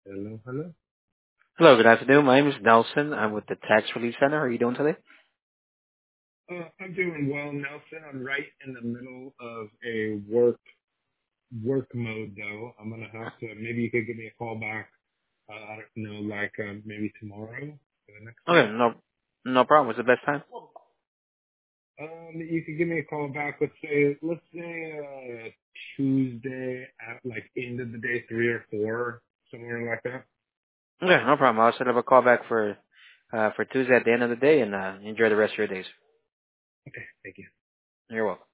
Hello, hello. Hello, good afternoon. My name is Nelson. I'm with the Tax Relief Center. How are you doing today? I'm doing well, Nelson. I'm right in the middle of a work mode though. I'm gonna have to. Maybe you could give me a call back. I don't know, like maybe tomorrow for the next Okay, time. no problem. What's the best time? You could give me a call back. Let's say Tuesday at like end of the day, 3 or 4, somewhere like that. Okay, no problem. I'll set up a call back for Tuesday at the end of the day, and enjoy the rest of your days. Okay, thank you. You're welcome.